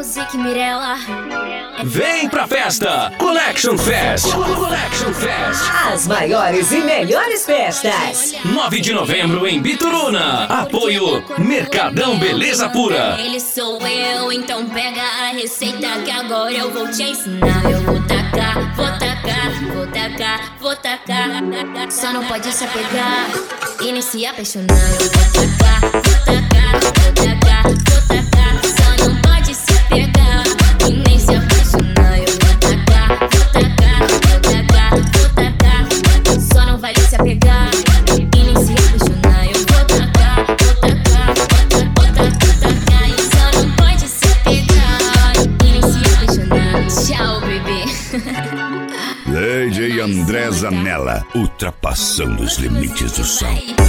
Music Mirella. Vem pra festa! Collection Fest! Collection Fest! As maiores e melhores festas! 9 de novembro em Bituruna. Apoio Mercadão Beleza Pura. Ele sou eu, então pega a receita que agora eu vou te ensinar. Eu vou tacar, vou tacar, vou tacar, vou tacar. Só não pode se apegar e nem se apaixonar. Eu vou tacar, vou tacar, vou tacar, vou tacar. Só não pode se apegar e nem se apaixonar. Eu vou tacar, vou tacar, vou tacar, vou tacar. Só não vale se apegar e nem se apaixonar. Eu vou tacar, vou tacar, vou tacar, vou tacar. E só não pode se apegar e nem se apaixonar. Tchau, bebê. DJ André Zanella, ultrapassando os limites do som.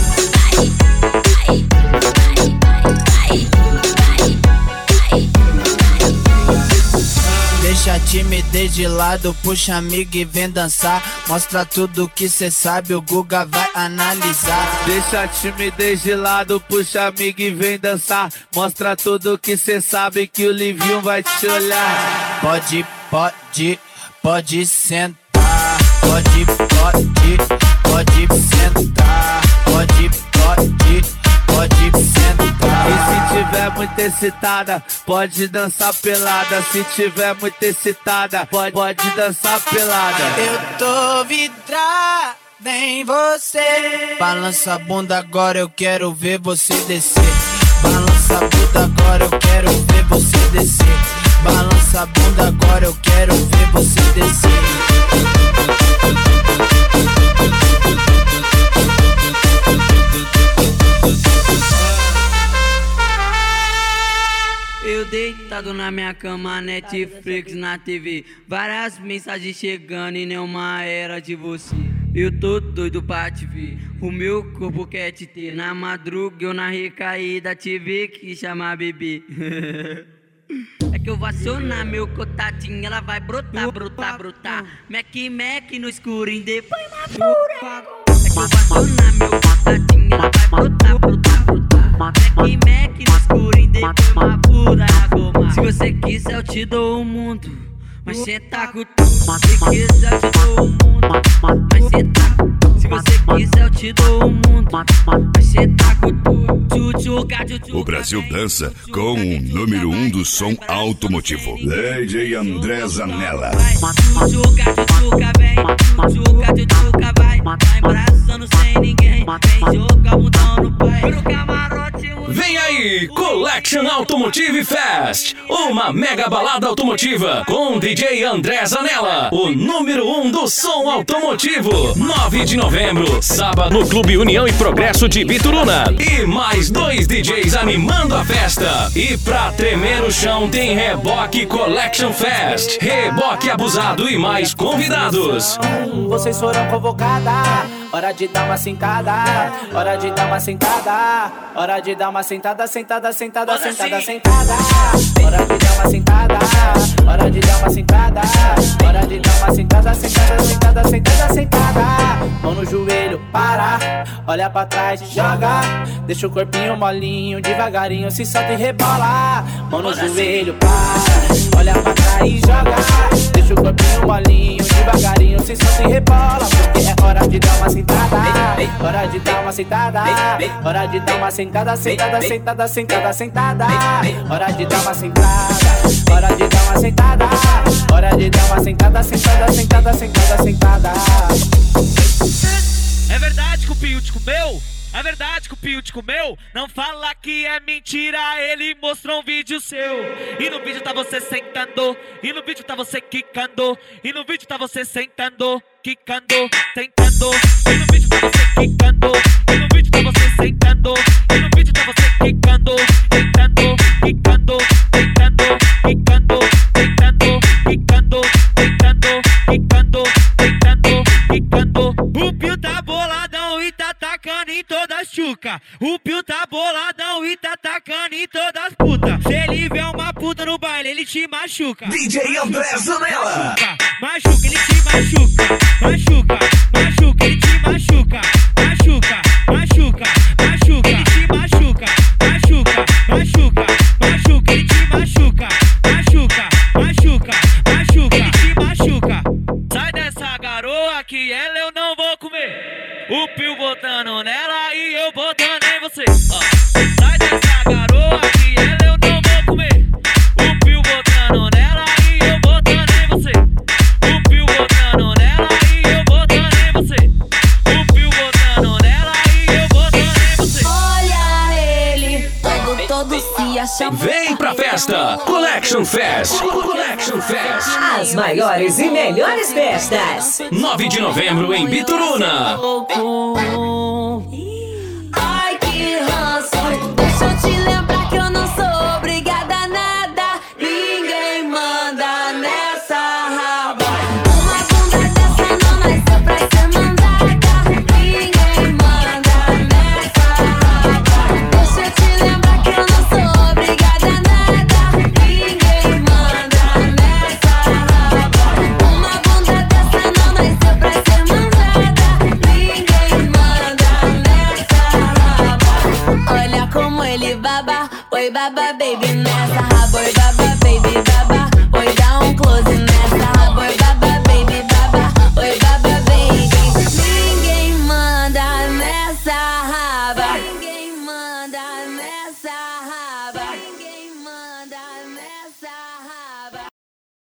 Deixa a timidez de lado, puxa amigo e vem dançar. Mostra tudo que cê sabe, o Guga vai analisar. Deixa a timidez de lado, puxa amigo e vem dançar. Mostra tudo que cê sabe que o Livinho vai te olhar. Pode sentar. Pode sentar. Pode sentar. E se tiver muito excitada, pode dançar pelada. Se tiver muito excitada, pode dançar pelada. Eu tô vidrada em você. Balança a bunda agora, eu quero ver você descer. Balança a bunda agora, eu quero ver você descer. Balança a bunda agora, eu quero ver você descer. Eu deitado na minha cama, Netflix na TV. Várias mensagens chegando e nenhuma era de você. Eu tô doido pra te ver, o meu corpo quer te ter. Na madruga eu na recaída tive que chamar bebê. É que eu vou acionar meu contatinho, ela vai brotar. Mac no escurinho, depois na pura. É que eu vou acionar meu contatinho, ela vai brotar. Mac no escurinho, depois na pura goma. Se você quiser eu te dou o mundo, mas cê tá com tudo. Se quiser eu te dou o mundo, mas cê tá com tudo. Se você quiser eu te dou o mundo, mas cê tá com tudo. O Brasil dança com o número 1 do som automotivo, DJ André Zanella. Tchuca, vem, tchuca, vai. Tá embraçando sem ninguém, vem jogar mundão no pai. Pro camarote. Vem aí, Collection Automotive Fest, uma mega balada automotiva com DJ André Zanella, o número 1 do som automotivo. 9 de novembro, sábado, no Clube União e Progresso de Bituruna. E mais 2 DJs animando a festa. E pra tremer o chão tem Reboque Collection Fest, reboque abusado e mais convidados. Vocês foram convocadas, hora de dar uma sentada. Hora de dar uma sentada. Hora de dar uma sentada, sentada. Hora de dar uma sentada. Hora de dar uma sentada. Hora de dar uma sentada. Mão no joelho, para. Olha pra trás, joga. Deixa o corpinho molinho, devagarinho se solta e rebola. Mão no joelho, para. Olha pra trás e joga. Deixa o corpinho molinho, devagarinho se solta e rebola. Porque é hora de dar uma sentada. Hora de dar uma sentada. Hora de dar uma sentada. Hora de dar uma sentada. Hora de dar uma sentada. Hora de dar uma sentada. Sentada. É verdade que o Pinho te comeu? É verdade que o Pinho te comeu? Não fala que é mentira, ele mostrou um vídeo seu. E no vídeo tá você sentando, e no vídeo tá você quicando, e no vídeo tá você sentando, quicando, tentando. E no vídeo tá você quicando, e no vídeo tá você sentando, e no vídeo tá você quicando, tentando, quicando, tentando, quicando, tentando, quicando, tentando, quicando, tentando, quicando. O Pio tá boladão e tá tacando em todas as chuca. O Pio tá boladão e tá tacando em todas as putas. Se ele vê uma puta no baile, ele te machuca. DJ André Zanella. Machuca, ele te machuca. Machuca, ele te machuca. Machuca, ele te machuca. Machuca, ele te machuca. você. Sai dessa garoa que ela eu não vou comer. O pio botando nela e eu botando em você. O pio botando nela e eu botando em você. O pio botando nela e eu botando em você. Olha ele, todo se achando. Vem pra festa Collection Fest. Collection Fest. As maiores e melhores festas. 9 de novembro em Bituruna. Ai, que ranço. Deixa eu te lembrar que eu não sou obrigada a nada. Ninguém manda nessa raba. Uma bunda dessa não nasceu pra ser mandada. Ninguém manda nessa raba. Deixa eu te lembrar que eu não sou obrigada a nada. Ninguém manda nessa raba. Uma bunda dessa não nasceu pra ser mandada. Ninguém manda nessa raba. Olha como ele baba. Oi baba baby nessa raba. Oi baba baby baba. Oi dá um close nessa.